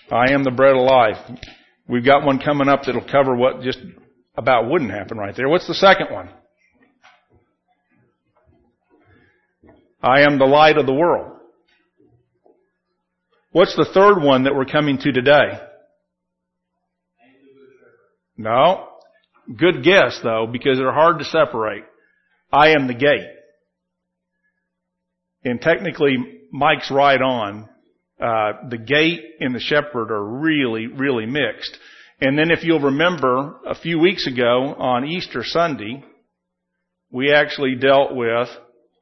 I am the bread of life. We've got one coming up that'll cover what just about wouldn't happen right there. What's the second one? I am the light of the world. What's the third one that we're coming to today? No. Good guess, though, because they're hard to separate. I am the gate. And technically, Mike's right on. The gate and the shepherd are really, really mixed. And then if you'll remember, a few weeks ago on Easter Sunday, we actually dealt with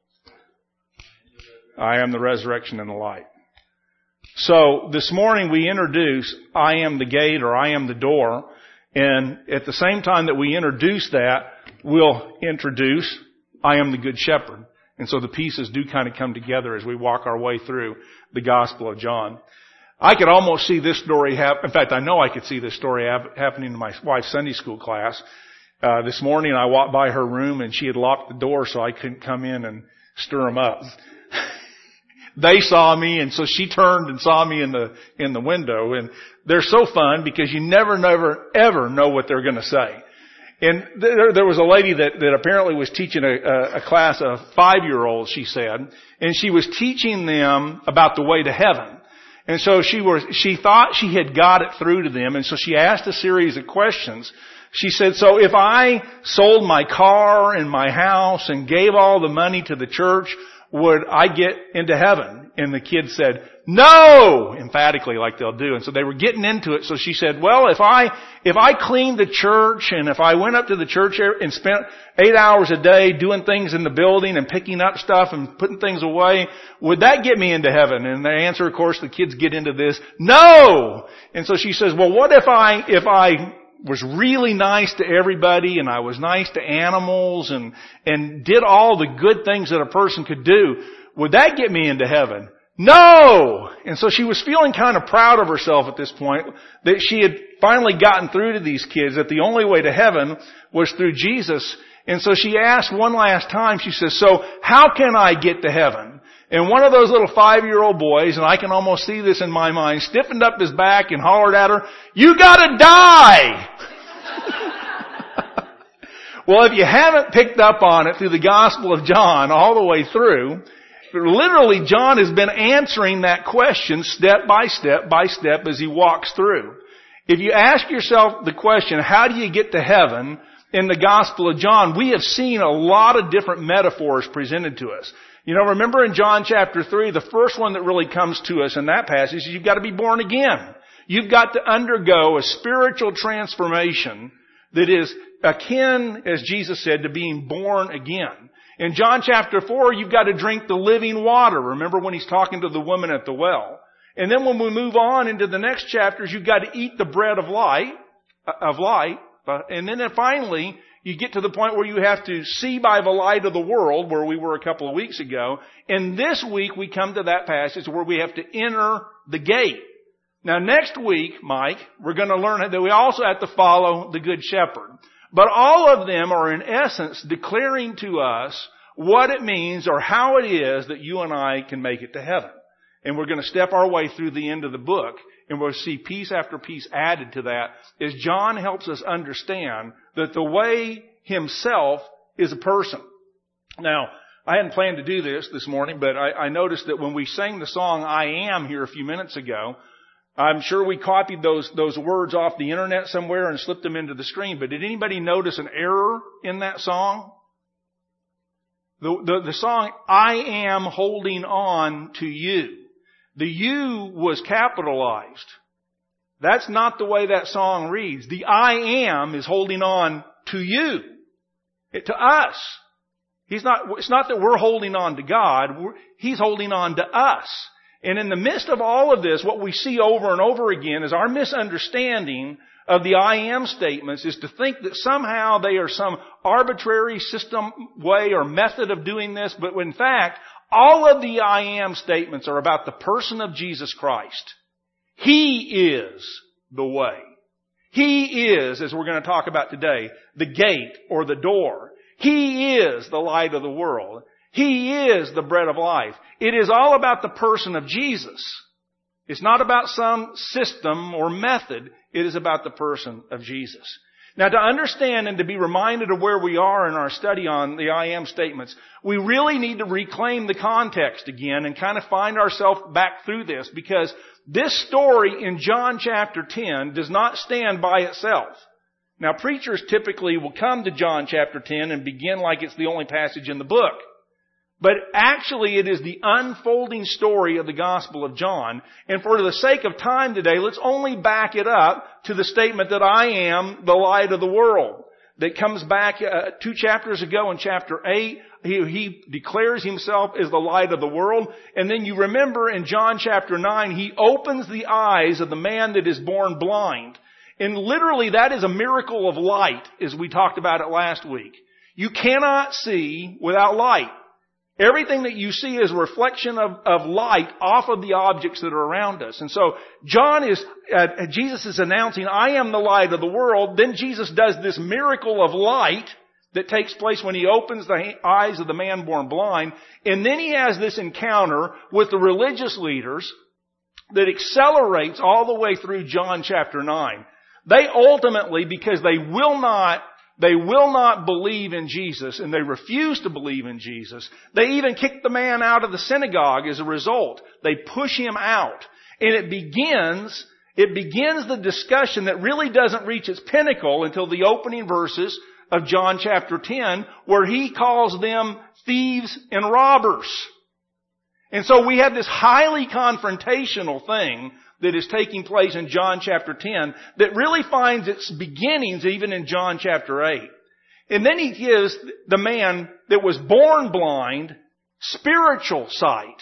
I am the resurrection and the light. So this morning we introduce I am the gate or I am the door. And at the same time that we introduce that, we'll introduce I am the good shepherd. And so the pieces do kind of come together as we walk our way through the Gospel of John. I could almost see this story happen. In fact, I know I could see this story happening in my wife's Sunday school class. This morning I walked by her room and she had locked the door so I couldn't come in and stir them up. They saw me, and so she turned and saw me in the window. And they're so fun because you never, ever know what they're going to say. And there was a lady that apparently was teaching a class of 5-year-olds, she said, and she was teaching them about the way to heaven. And so she thought she had got it through to them, and so she asked a series of questions. She said, so if I sold my car and my house and gave all the money to the church, would I get into heaven? And the kids said, no! Emphatically, like they'll do. And so they were getting into it. So she said, well, if I cleaned the church and if I went up to the church and spent 8 hours a day doing things in the building and picking up stuff and putting things away, would that get me into heaven? And the answer, of course, the kids get into this, no! And so she says, well, what if I was really nice to everybody and I was nice to animals and did all the good things that a person could do? Would that get me into heaven? No! And so she was feeling kind of proud of herself at this point that she had finally gotten through to these kids that the only way to heaven was through Jesus. And so she asked one last time, she says, so how can I get to heaven? And one of those little 5-year-old boys, and I can almost see this in my mind, stiffened up his back and hollered at her, you gotta die! Well, if you haven't picked up on it through the Gospel of John all the way through, literally John has been answering that question step by step as he walks through. If you ask yourself the question, how do you get to heaven in the Gospel of John, we have seen a lot of different metaphors presented to us. You know, remember in John chapter 3, the first one that really comes to us in that passage is you've got to be born again. You've got to undergo a spiritual transformation that is akin, as Jesus said, to being born again. In John chapter 4, you've got to drink the living water. Remember when he's talking to the woman at the well. And then when we move on into the next chapters, you've got to eat the bread of light. And then finally, you get to the point where you have to see by the light of the world, where we were a couple of weeks ago. And this week we come to that passage where we have to enter the gate. Now next week, Mike, we're going to learn that we also have to follow the Good Shepherd. But all of them are in essence declaring to us what it means or how it is that you and I can make it to heaven. And we're going to step our way through the end of the book, and we'll see piece after piece added to that as John helps us understand that the way himself is a person. Now, I hadn't planned to do this morning, but I noticed that when we sang the song I Am here a few minutes ago, I'm sure we copied those words off the internet somewhere and slipped them into the screen. But did anybody notice an error in that song? The song, I am holding on to you. The you was capitalized. That's not the way that song reads. The I am is holding on to you. To us. It's not that we're holding on to God. He's holding on to us. And in the midst of all of this, what we see over and over again is our misunderstanding of the I am statements is to think that somehow they are some arbitrary system, way, or method of doing this. But in fact, all of the I am statements are about the person of Jesus Christ. He is the way. He is, as we're going to talk about today, the gate or the door. He is the light of the world. He is the bread of life. It is all about the person of Jesus. It's not about some system or method. It is about the person of Jesus. Now, to understand and to be reminded of where we are in our study on the I am statements, we really need to reclaim the context again and kind of find ourselves back through this, because this story in John chapter 10 does not stand by itself. Now, preachers typically will come to John chapter 10 and begin like it's the only passage in the book. But actually, it is the unfolding story of the Gospel of John. And for the sake of time today, let's only back it up to the statement that I am the light of the world. That comes back 2 chapters ago in chapter 8. He declares himself as the light of the world. And then you remember in John chapter 9, he opens the eyes of the man that is born blind. And literally that is a miracle of light, as we talked about it last week. You cannot see without light. Everything that you see is a reflection of light off of the objects that are around us. And so Jesus is announcing, I am the light of the world. Then Jesus does this miracle of light that takes place when he opens the eyes of the man born blind. And then he has this encounter with the religious leaders that accelerates all the way through John chapter 9. They ultimately, because they will not believe in Jesus, and they refuse to believe in Jesus. They even kick the man out of the synagogue as a result. They push him out. And it begins the discussion that really doesn't reach its pinnacle until the opening verses of John chapter 10, where he calls them thieves and robbers. And so we have this highly confrontational thing that is taking place in John chapter 10 that really finds its beginnings even in John chapter 8. And then he gives the man that was born blind spiritual sight,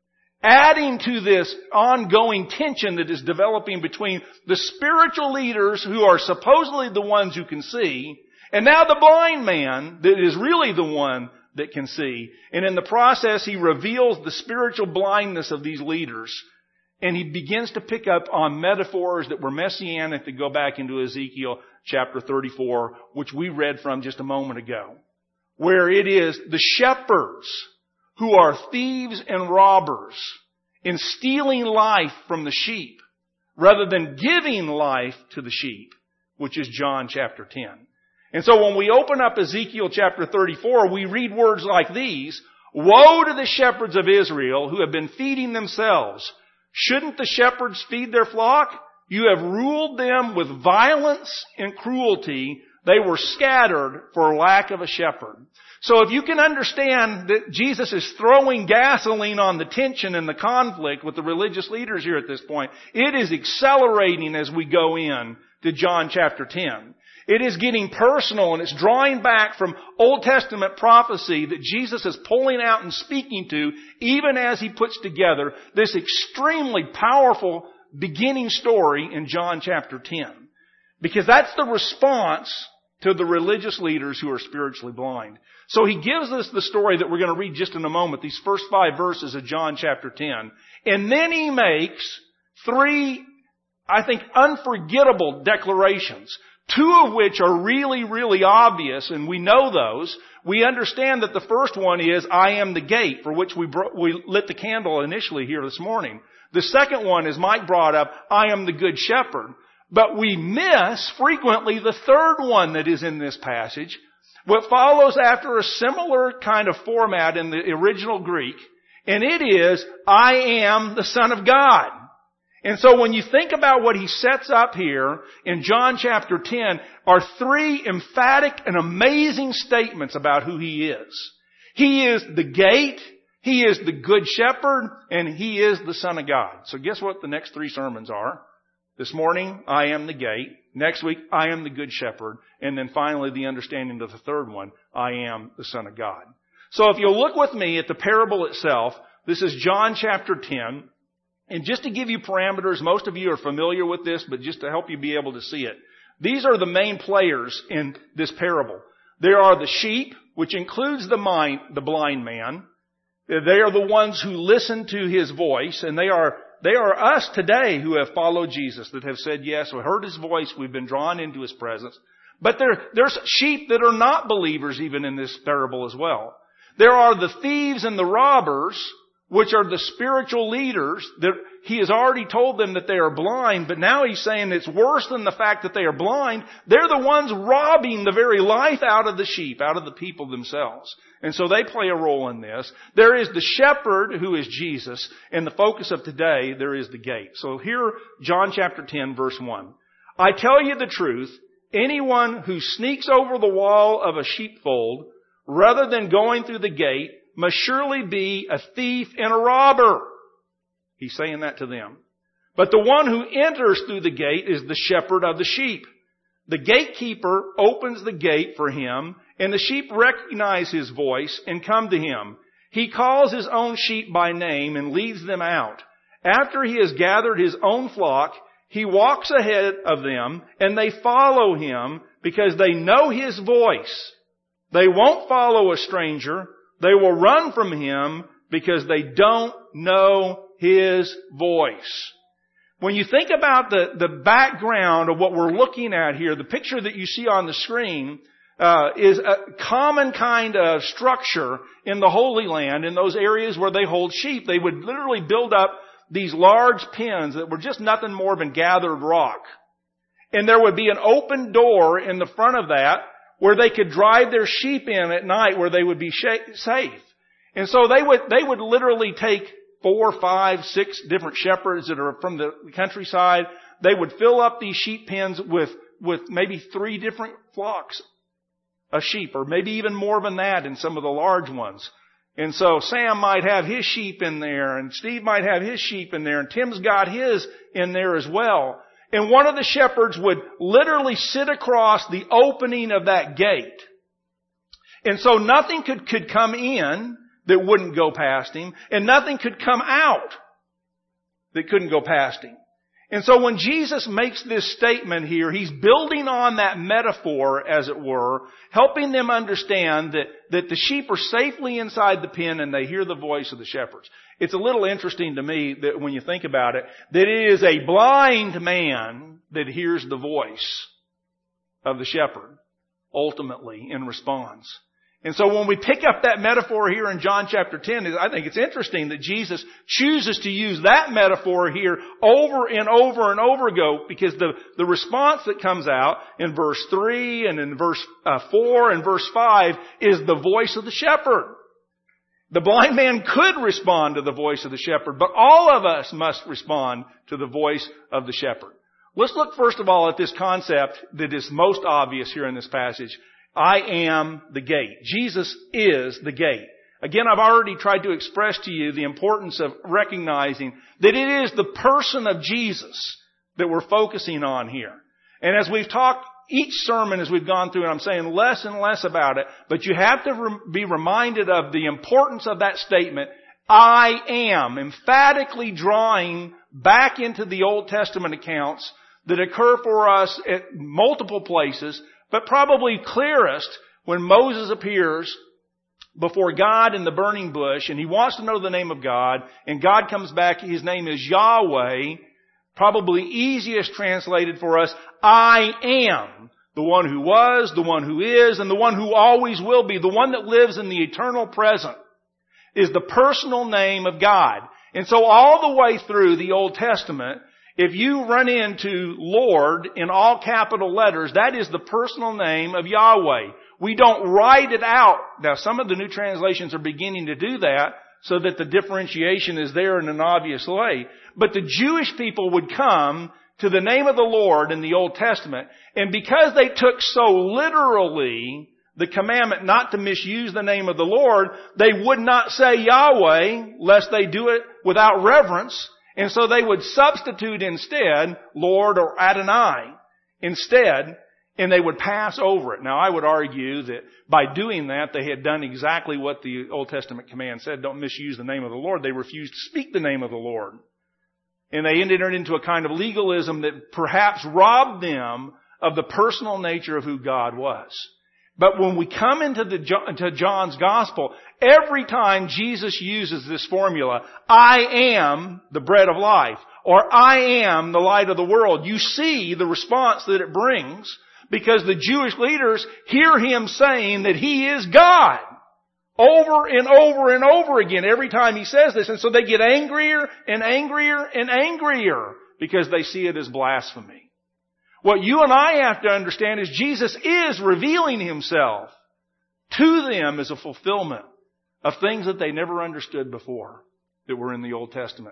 adding to this ongoing tension that is developing between the spiritual leaders who are supposedly the ones who can see, and now the blind man that is really the one that can see. And in the process, he reveals the spiritual blindness of these leaders. And he begins to pick up on metaphors that were messianic that go back into Ezekiel chapter 34, which we read from just a moment ago, where it is the shepherds who are thieves and robbers in stealing life from the sheep rather than giving life to the sheep, which is John chapter 10. And so when we open up Ezekiel chapter 34, we read words like these: Woe to the shepherds of Israel who have been feeding themselves. Shouldn't the shepherds feed their flock? You have ruled them with violence and cruelty. They were scattered for lack of a shepherd. So if you can understand that Jesus is throwing gasoline on the tension and the conflict with the religious leaders here at this point, it is accelerating as we go in to John chapter 10. It is getting personal, and it's drawing back from Old Testament prophecy that Jesus is pulling out and speaking to, even as he puts together this extremely powerful beginning story in John chapter 10. Because that's the response to the religious leaders who are spiritually blind. So he gives us the story that we're going to read just in a moment, these first 5 verses of John chapter 10. And then he makes 3, I think, unforgettable declarations. 2 of which are really, really obvious, and we know those. We understand that the first one is, I am the gate, for which we lit the candle initially here this morning. The second one, as Mike brought up, I am the good shepherd. But we miss frequently the third one that is in this passage. What follows after a similar kind of format in the original Greek, and it is, I am the Son of God. And so when you think about what he sets up here in John chapter 10 are 3 emphatic and amazing statements about who he is. He is the gate, he is the good shepherd, and he is the Son of God. So guess what the next 3 sermons are? This morning, I am the gate. Next week, I am the good shepherd. And then finally, the understanding of the third one, I am the Son of God. So if you'll look with me at the parable itself, this is John chapter 10. And just to give you parameters, most of you are familiar with this, but just to help you be able to see it. These are the main players in this parable. There are the sheep, which includes the blind man. They are the ones who listen to his voice, and they are us today who have followed Jesus, that have said yes, we heard his voice, we've been drawn into his presence. But there's sheep that are not believers even in this parable as well. There are the thieves and the robbers, which are the spiritual leaders that He has already told them that they are blind, but now He's saying it's worse than the fact that they are blind. They're the ones robbing the very life out of the sheep, out of the people themselves. And so they play a role in this. There is the shepherd, who is Jesus, and the focus of today, there is the gate. So here, John chapter 10, verse 1. I tell you the truth, anyone who sneaks over the wall of a sheepfold, rather than going through the gate, must surely be a thief and a robber. He's saying that to them. But the one who enters through the gate is the shepherd of the sheep. The gatekeeper opens the gate for him, and the sheep recognize his voice and come to him. He calls his own sheep by name and leads them out. After he has gathered his own flock, he walks ahead of them, and they follow him because they know his voice. They won't follow a stranger. They will run from him because they don't know his voice. When you think about the background of what we're looking at here, the picture that you see on the screen is a common kind of structure in the Holy Land, in those areas where they hold sheep. They would literally build up these large pens that were just nothing more than gathered rock. And there would be an open door in the front of that where they could drive their sheep in at night where they would be safe. And so they would literally take 4, 5, 6 different shepherds that are from the countryside. They would fill up these sheep pens with maybe 3 different flocks of sheep, or maybe even more than that in some of the large ones. And so Sam might have his sheep in there, and Steve might have his sheep in there, and Tim's got his in there as well. And one of the shepherds would literally sit across the opening of that gate. And so nothing could come in that wouldn't go past him, and nothing could come out that couldn't go past him. And so when Jesus makes this statement here, He's building on that metaphor, as it were, helping them understand that the sheep are safely inside the pen and they hear the voice of the shepherds. It's a little interesting to me that when you think about it, that it is a blind man that hears the voice of the shepherd, ultimately, in response. And so when we pick up that metaphor here in John chapter 10, I think it's interesting that Jesus chooses to use that metaphor here over and over and over again, because the response that comes out in verse 3 and in verse 4 and verse 5 is the voice of the shepherd. The blind man could respond to the voice of the shepherd, but all of us must respond to the voice of the shepherd. Let's look first of all at this concept that is most obvious here in this passage. I am the gate. Jesus is the gate. Again, I've already tried to express to you the importance of recognizing that it is the person of Jesus that we're focusing on here. And as we've talked each sermon as we've gone through, and I'm saying less and less about it, but you have to be reminded of the importance of that statement, I am, emphatically drawing back into the Old Testament accounts that occur for us at multiple places, but probably clearest when Moses appears before God in the burning bush, and he wants to know the name of God, and God comes back, His name is Yahweh, probably easiest translated for us, I am, the one who was, the one who is, and the one who always will be, the one that lives in the eternal present, is the personal name of God. And so all the way through the Old Testament, if you run into Lord in all capital letters, that is the personal name of Yahweh. We don't write it out. Now, some of the new translations are beginning to do that so that the differentiation is there in an obvious way. But the Jewish people would come to the name of the Lord in the Old Testament, and because they took so literally the commandment not to misuse the name of the Lord, they would not say Yahweh lest they do it without reverence. And so they would substitute instead Lord or Adonai instead, and they would pass over it. Now I would argue that by doing that, they had done exactly what the Old Testament command said. Don't misuse the name of the Lord. They refused to speak the name of the Lord. And they entered into a kind of legalism that perhaps robbed them of the personal nature of who God was. But when we come into John's Gospel, every time Jesus uses this formula, I am the bread of life, or I am the light of the world, you see the response that it brings, because the Jewish leaders hear Him saying that He is God. Over and over and over again every time he says this. And so they get angrier and angrier and angrier because they see it as blasphemy. What you and I have to understand is Jesus is revealing himself to them as a fulfillment of things that they never understood before that were in the Old Testament.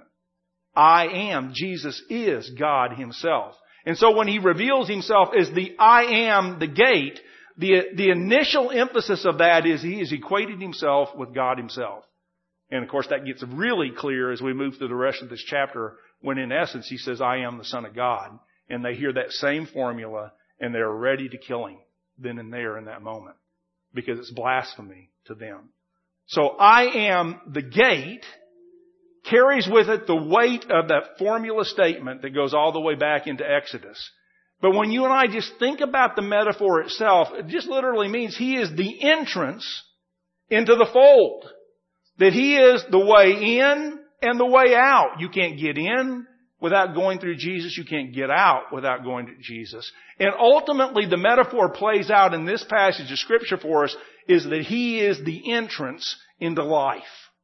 I am. Jesus is God himself. And so when he reveals himself as the I am, the gate, the initial emphasis of that is he is equating himself with God himself. And of course that gets really clear as we move through the rest of this chapter when in essence he says, I am the Son of God. And they hear that same formula and they're ready to kill him then and there in that moment because it's blasphemy to them. So I am the gate carries with it the weight of that formula statement that goes all the way back into Exodus. But when you and I just think about the metaphor itself, it just literally means he is the entrance into the fold. That he is the way in and the way out. You can't get in without going through Jesus. You can't get out without going to Jesus. And ultimately the metaphor plays out in this passage of Scripture for us is that he is the entrance into life.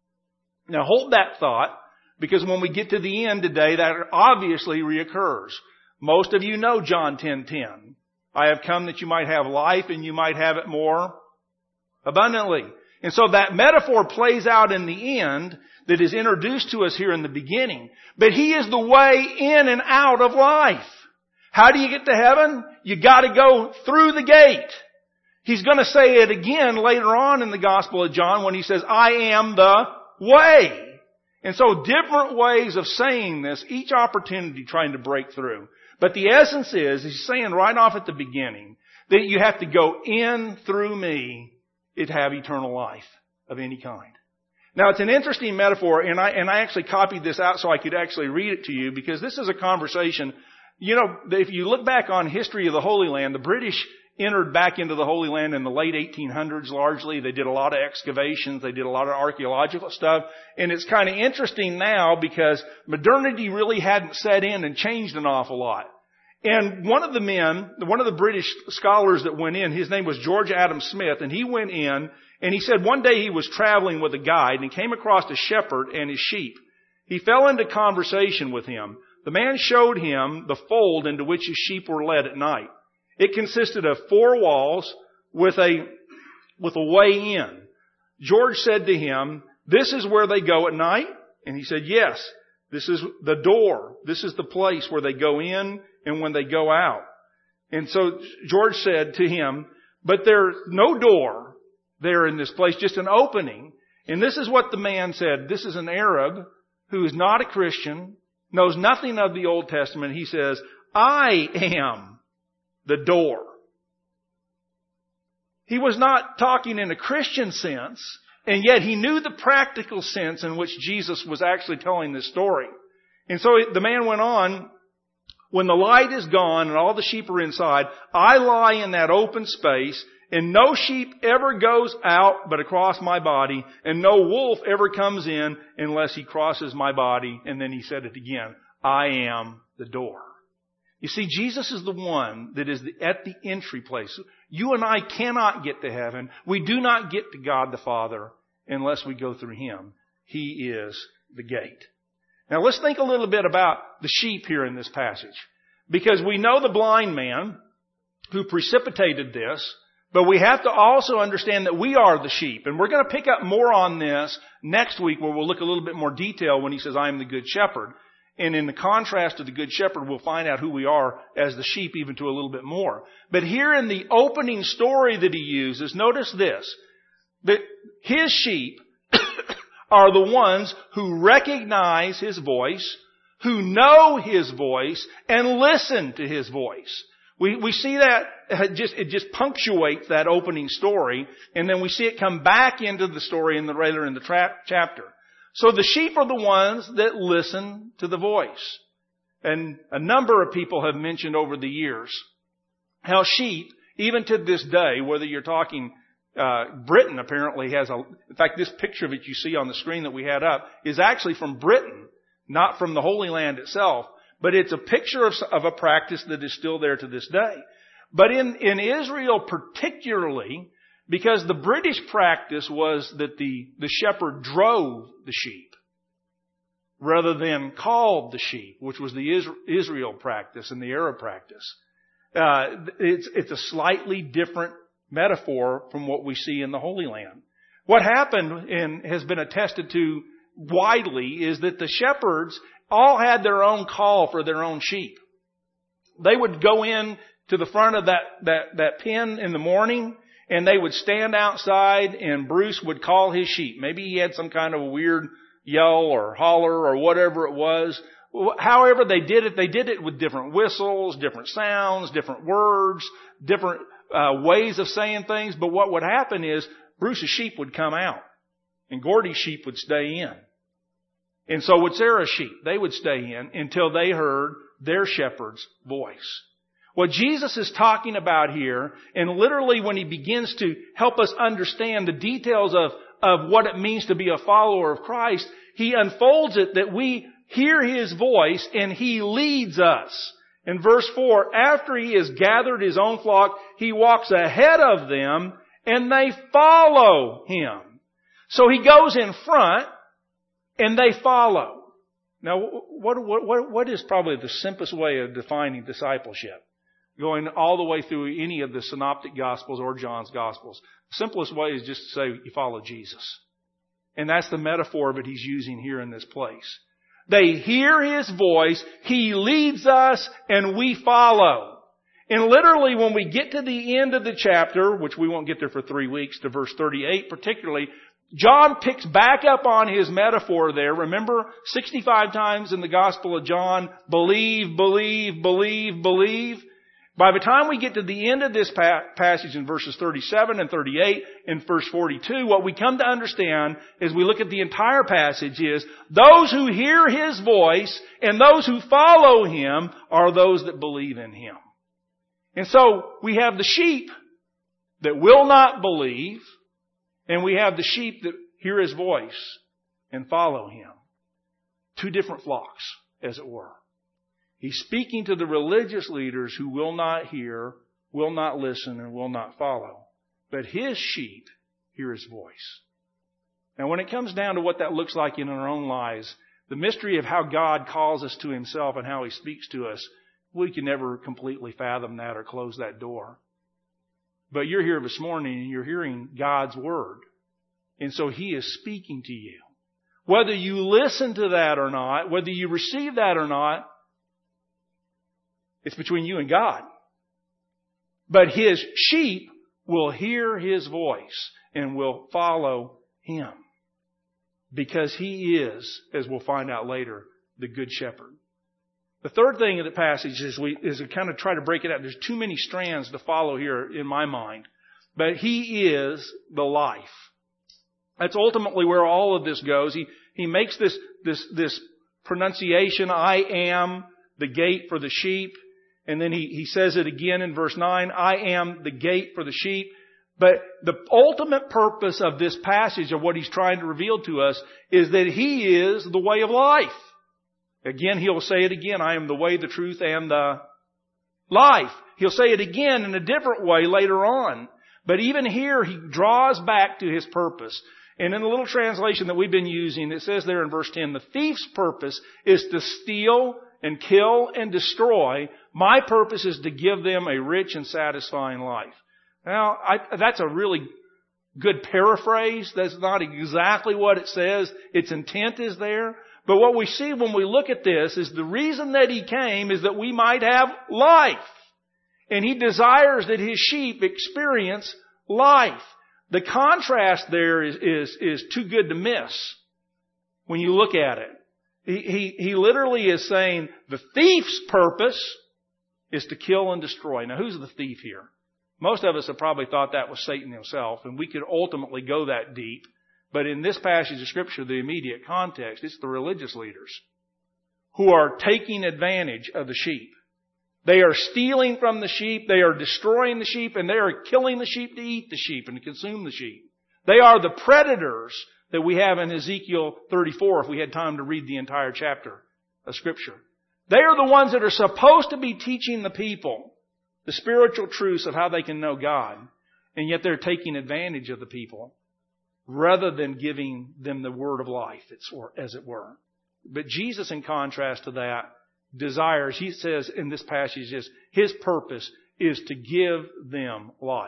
Now hold that thought, because when we get to the end today, that obviously reoccurs. Most of you know John 10:10. I have come that you might have life and you might have it more abundantly. And so that metaphor plays out in the end that is introduced to us here in the beginning. But he is the way in and out of life. How do you get to heaven? You got to go through the gate. He's going to say it again later on in the Gospel of John when he says, I am the way. And so different ways of saying this, each opportunity trying to break through. But the essence is, he's saying right off at the beginning, that you have to go in through me to have eternal life of any kind. Now it's an interesting metaphor, and I actually copied this out so I could actually read it to you, because this is a conversation. You know, if you look back on history of the Holy Land, the British entered back into the Holy Land in the late 1800s largely. They did a lot of excavations. They did a lot of archaeological stuff. And it's kind of interesting now because modernity really hadn't set in and changed an awful lot. And one of the British scholars that went in, his name was George Adam Smith, and he went in and he said one day he was traveling with a guide and he came across a shepherd and his sheep. He fell into conversation with him. The man showed him the fold into which his sheep were led at night. It consisted of 4 walls with a way in. George said to him, this is where they go at night? And he said, yes, this is the door. This is the place where they go in and when they go out. And so George said to him, but there's no door there in this place, just an opening. And this is what the man said. This is an Arab who is not a Christian, knows nothing of the Old Testament. He says, I am the door. He was not talking in a Christian sense, and yet he knew the practical sense in which Jesus was actually telling this story. And so the man went on, when the light is gone and all the sheep are inside, I lie in that open space, and no sheep ever goes out but across my body, and no wolf ever comes in unless he crosses my body. And then he said it again, I am the door. You see, Jesus is the one that is at the entry place. You and I cannot get to heaven. We do not get to God the Father unless we go through him. He is the gate. Now let's think a little bit about the sheep here in this passage. Because we know the blind man who precipitated this, but we have to also understand that we are the sheep. And we're going to pick up more on this next week where we'll look a little bit more detail when he says, I am the good shepherd. And in the contrast to the good shepherd, we'll find out who we are as the sheep even to a little bit more. But here in the opening story that he uses, notice this, that his sheep are the ones who recognize his voice, who know his voice, and listen to his voice. We see that it just punctuates that opening story, and then we see it come back into the story later in the chapter. So the sheep are the ones that listen to the voice. And a number of people have mentioned over the years how sheep, even to this day, whether you're talking, Britain apparently has in fact this picture that you see on the screen that we had up is actually from Britain, not from the Holy Land itself, but it's a picture of a practice that is still there to this day. But in Israel particularly, Because the British practice was that the shepherd drove the sheep rather than called the sheep, which was the Israel practice and the Arab practice. It's a slightly different metaphor from what we see in the Holy Land. What happened and has been attested to widely is that the shepherds all had their own call for their own sheep. They would go in to the front of that pen in the morning, and they would stand outside, and Bruce would call his sheep. Maybe he had some kind of a weird yell or holler or whatever it was. However they did it with different whistles, different sounds, different words, different ways of saying things. But what would happen is Bruce's sheep would come out, and Gordy's sheep would stay in. And so would Sarah's sheep. They would stay in until they heard their shepherd's voice. What Jesus is talking about here, and literally when He begins to help us understand the details of what it means to be a follower of Christ, He unfolds it that we hear His voice and He leads us. In verse 4, after He has gathered His own flock, He walks ahead of them and they follow Him. So He goes in front and they follow. Now, what is probably the simplest way of defining discipleship? Going all the way through any of the synoptic gospels or John's gospels. The simplest way is just to say you follow Jesus. And that's the metaphor that He's using here in this place. They hear His voice, He leads us, and we follow. And literally when we get to the end of the chapter, which we won't get there for 3 weeks, to verse 38 particularly, John picks back up on his metaphor there. Remember, 65 times in the Gospel of John, believe, believe, believe, believe. By the time we get to the end of this passage in verses 37 and 38 and verse 42, what we come to understand as we look at the entire passage is those who hear His voice and those who follow Him are those that believe in Him. And so we have the sheep that will not believe, and we have the sheep that hear His voice and follow Him. Two different flocks, as it were. He's speaking to the religious leaders who will not hear, will not listen, and will not follow. But His sheep hear His voice. Now when it comes down to what that looks like in our own lives, the mystery of how God calls us to Himself and how He speaks to us, we can never completely fathom that or close that door. But you're here this morning and you're hearing God's Word. And so He is speaking to you. Whether you listen to that or not, whether you receive that or not, it's between you and God. But His sheep will hear His voice and will follow Him. Because He is, as we'll find out later, the Good Shepherd. The third thing in the passage is we kind of try to break it out. There's too many strands to follow here in my mind. But He is the life. That's ultimately where all of this goes. He makes this pronunciation, I am the gate for the sheep. And then he says it again in verse 9, I am the gate for the sheep. But the ultimate purpose of this passage, of what He's trying to reveal to us, is that He is the way of life. Again, He'll say it again, I am the way, the truth, and the life. He'll say it again in a different way later on. But even here, He draws back to His purpose. And in the little translation that we've been using, it says there in verse 10, the thief's purpose is to steal and kill and destroy. My purpose is to give them a rich and satisfying life. Now, that's a really good paraphrase. That's not exactly what it says. Its intent is there. But what we see when we look at this is the reason that He came is that we might have life. And He desires that His sheep experience life. The contrast there is too good to miss when you look at it. He literally is saying the thief's purpose is to kill and destroy. Now, who's the thief here? Most of us have probably thought that was Satan himself, and we could ultimately go that deep. But in this passage of Scripture, the immediate context, it's the religious leaders who are taking advantage of the sheep. They are stealing from the sheep, they are destroying the sheep, and they are killing the sheep to eat the sheep and to consume the sheep. They are the predators that we have in Ezekiel 34 if we had time to read the entire chapter of Scripture. They are the ones that are supposed to be teaching the people the spiritual truths of how they can know God. and yet they're taking advantage of the people rather than giving them the word of life, as it were. But Jesus, in contrast to that, desires, he says in this passage, his purpose is to give them life.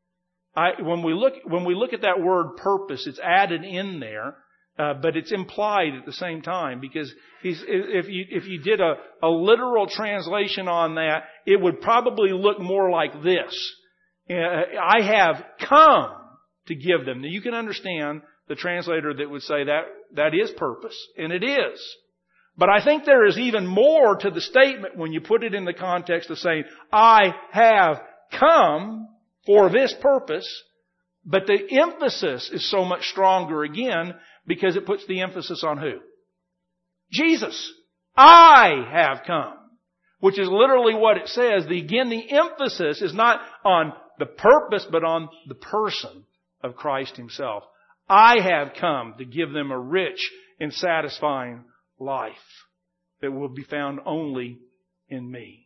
When we look at that word purpose, it's added in there, but it's implied at the same time, because if you did a literal translation on that, it would probably look more like this. I have come to give them. Now you can understand the translator that would say that is purpose, and it is. But I think there is even more to the statement when you put it in the context of saying, I have come for this purpose, but the emphasis is so much stronger again because it puts the emphasis on who? Jesus. I have come. Which is literally what it says. Again, the emphasis is not on the purpose, but on the person of Christ Himself. I have come to give them a rich and satisfying life that will be found only in me.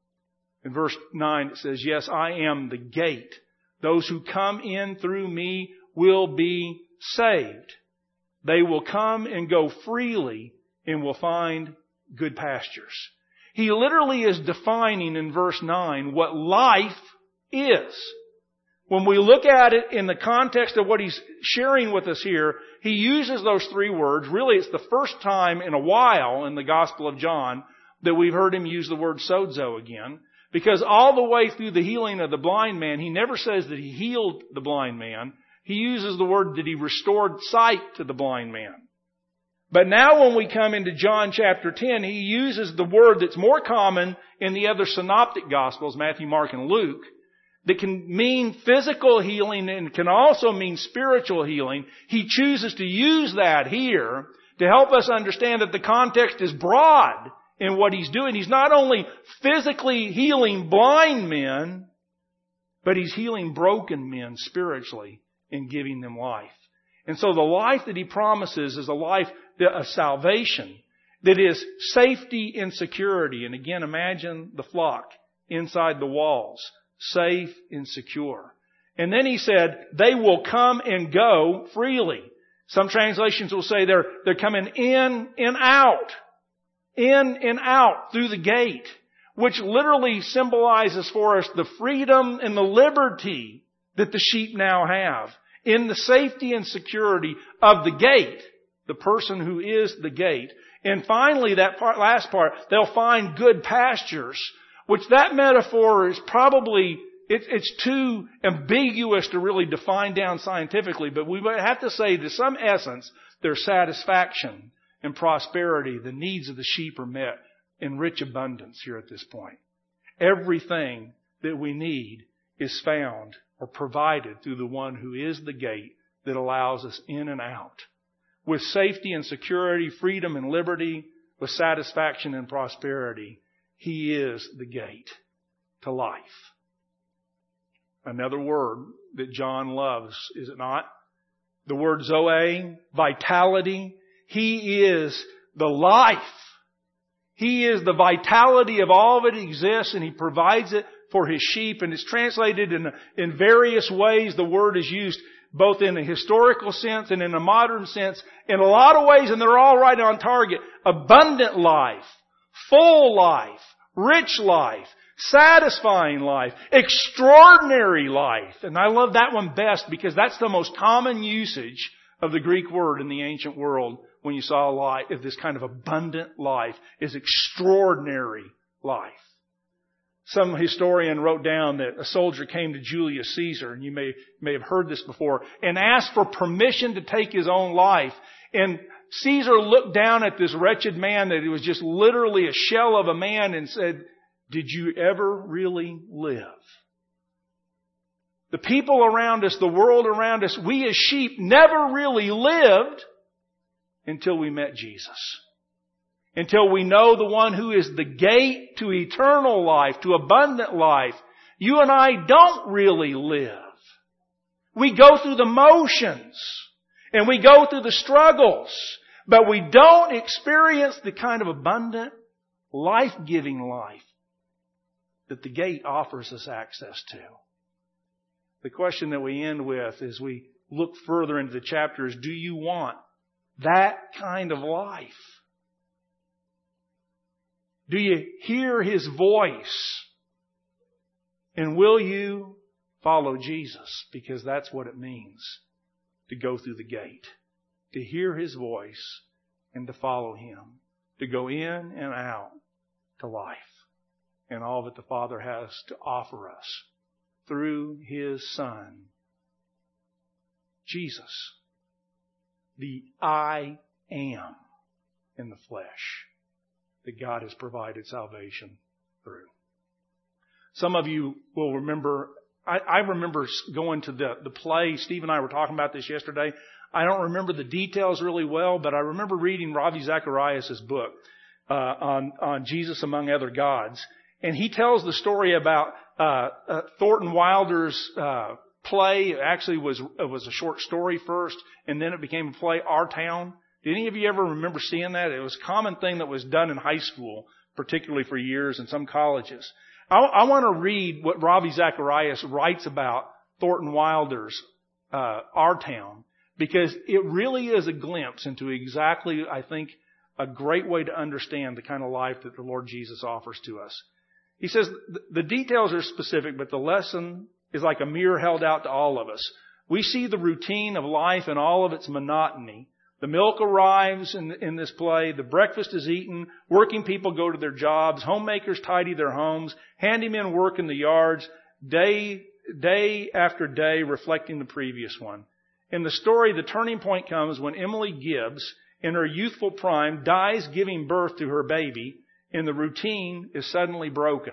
In verse 9 it says, yes, I am the gate. Those who come in through me will be saved. They will come and go freely and will find good pastures. He literally is defining in verse 9 what life is. When we look at it in the context of what he's sharing with us here, he uses those three words. Really, it's the first time in a while in the Gospel of John that we've heard him use the word sozo again. Because all the way through the healing of the blind man, he never says that he healed the blind man. He uses the word that he restored sight to the blind man. But now when we come into John chapter 10, he uses the word that's more common in the other synoptic Gospels, Matthew, Mark, and Luke, that can mean physical healing and can also mean spiritual healing. He chooses to use that here to help us understand that the context is broad in what he's doing. He's not only physically healing blind men, but he's healing broken men spiritually and giving them life. And so the life that he promises is a life of salvation that is safety and security. And again, imagine the flock inside the walls, safe and secure. And then he said, they will come and go freely. Some translations will say they're coming in and out through the gate, which literally symbolizes for us the freedom and the liberty that the sheep now have in the safety and security of the gate, the person who is the gate. And finally, last part, they'll find good pastures, which that metaphor is probably, it's too ambiguous to really define down scientifically, but we might have to say to some essence, there's satisfaction and prosperity. The needs of the sheep are met in rich abundance here at this point. Everything that we need is found or provided through the one who is the gate that allows us in and out. With safety and security, freedom and liberty, with satisfaction and prosperity, He is the gate to life. Another word that John loves, is it not? The word Zoe, vitality. He is the life. He is the vitality of all that exists, and He provides it for His sheep. And it's translated in various ways. The word is used both in a historical sense and in a modern sense in a lot of ways, and they're all right on target. Abundant life, full life, rich life, satisfying life, extraordinary life. And I love that one best because that's the most common usage of the Greek word in the ancient world when you saw life, if this kind of abundant life is extraordinary life. Some historian wrote down that a soldier came to Julius Caesar, and you may have heard this before, and asked for permission to take his own life. And Caesar looked down at this wretched man that he was just literally a shell of a man and said, "Did you ever really live?" The people around us, the world around us, we as sheep never really lived until we met Jesus. Until we know the one who is the gate to eternal life, to abundant life. You and I don't really live. We go through the motions and we go through the struggles, but we don't experience the kind of abundant, life-giving life that the gate offers us access to. The question that we end with as we look further into the chapter is, do you want that kind of life? Do you hear His voice? And will you follow Jesus? Because that's what it means to go through the gate. To hear His voice and to follow Him. To go in and out to life. And all that the Father has to offer us through His Son, Jesus. The I am in the flesh that God has provided salvation through. Some of you will remember, I remember going to the play. Steve and I were talking about this yesterday. I don't remember the details really well, but I remember reading Ravi Zacharias' book on Jesus Among Other Gods. And he tells the story about Thornton Wilder's play. Actually, it was a short story first, and then it became a play, Our Town. Did any of you ever remember seeing that? It was a common thing that was done in high school, particularly for years, and some colleges. I want to read what Ravi Zacharias writes about Thornton Wilder's Our Town, because it really is a glimpse into exactly, I think, a great way to understand the kind of life that the Lord Jesus offers to us. He says, the details are specific, but the lesson is like a mirror held out to all of us. We see the routine of life in all of its monotony. The milk arrives in this play. The breakfast is eaten. Working people go to their jobs. Homemakers tidy their homes. Handymen work in the yards. Day after day reflecting the previous one. In the story, the turning point comes when Emily Gibbs, in her youthful prime, dies giving birth to her baby, and the routine is suddenly broken.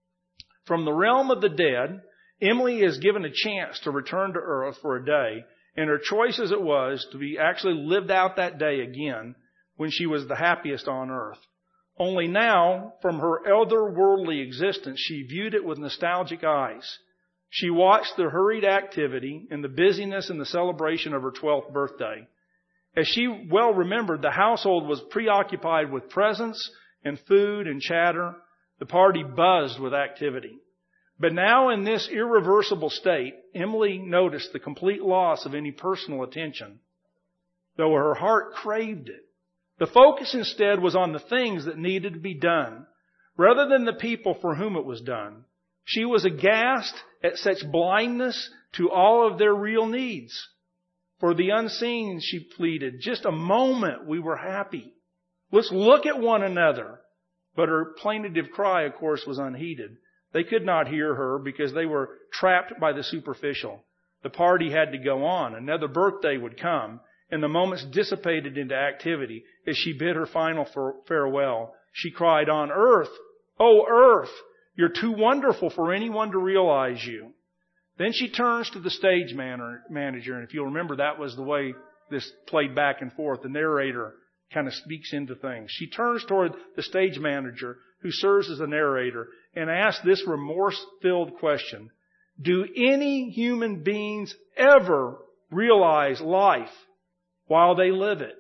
From the realm of the dead, Emily is given a chance to return to earth for a day, and her choice as it was to be actually lived out that day again when she was the happiest on earth. Only now, from her otherworldly existence, she viewed it with nostalgic eyes. She watched the hurried activity and the busyness and the celebration of her 12th birthday. As she well remembered, the household was preoccupied with presents and food and chatter. The party buzzed with activity. But now in this irreversible state, Emily noticed the complete loss of any personal attention, though her heart craved it. The focus instead was on the things that needed to be done, rather than the people for whom it was done. She was aghast at such blindness to all of their real needs. For the unseen, she pleaded, just a moment, we were happy. Let's look at one another. But her plaintive cry, of course, was unheeded. They could not hear her because they were trapped by the superficial. The party had to go on. Another birthday would come, and the moments dissipated into activity. As she bid her final farewell, she cried, on earth, oh earth, you're too wonderful for anyone to realize you. Then she turns to the stage manager, and if you'll remember, that was the way this played back and forth. The narrator kind of speaks into things. She turns toward the stage manager, who serves as the narrator, and asks this remorse-filled question. Do any human beings ever realize life while they live it?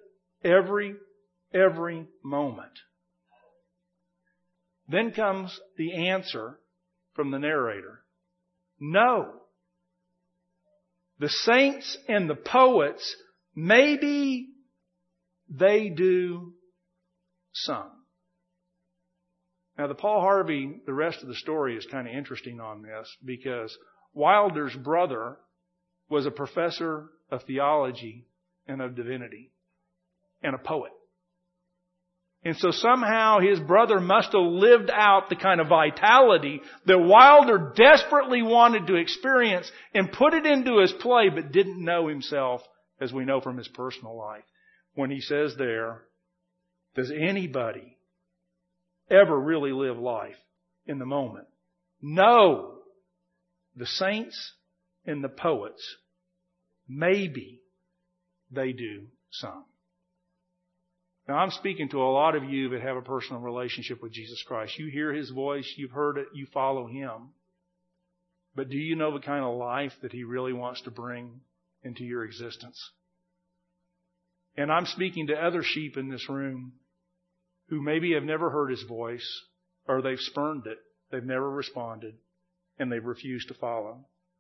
Every moment. Then comes the answer from the narrator. No. The saints and the poets, maybe they do some. Now, the rest of the story is kind of interesting on this, because Wilder's brother was a professor of theology and of divinity and a poet. And so somehow his brother must have lived out the kind of vitality that Wilder desperately wanted to experience and put it into his play, but didn't know himself, as we know from his personal life. When he says there, does anybody ever really live life in the moment? No. The saints and the poets, maybe they do some. Now, I'm speaking to a lot of you that have a personal relationship with Jesus Christ. You hear His voice, you've heard it, you follow Him. But do you know the kind of life that He really wants to bring into your existence? And I'm speaking to other sheep in this room who maybe have never heard His voice, or they've spurned it, they've never responded, and they've refused to follow.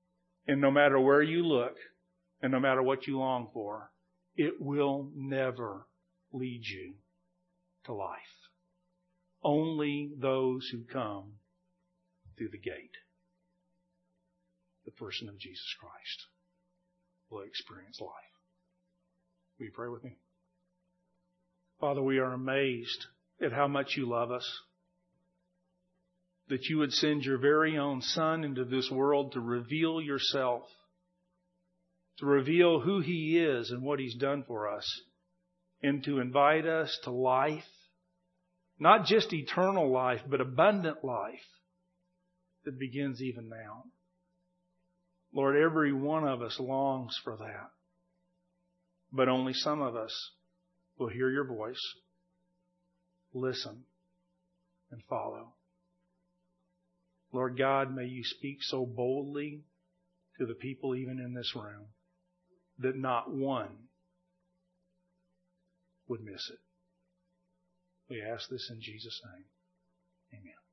And no matter where you look, and no matter what you long for, it will never lead you to life. Only those who come through the gate, the person of Jesus Christ, will experience life. Will you pray with me? Father, we are amazed at how much you love us, that you would send your very own Son into this world to reveal yourself, to reveal who He is and what He's done for us, and to invite us to life, not just eternal life, but abundant life that begins even now. Lord, every one of us longs for that, but only some of us will hear your voice, listen, and follow. Lord God, may you speak so boldly to the people even in this room that not one would miss it. We ask this in Jesus' name. Amen.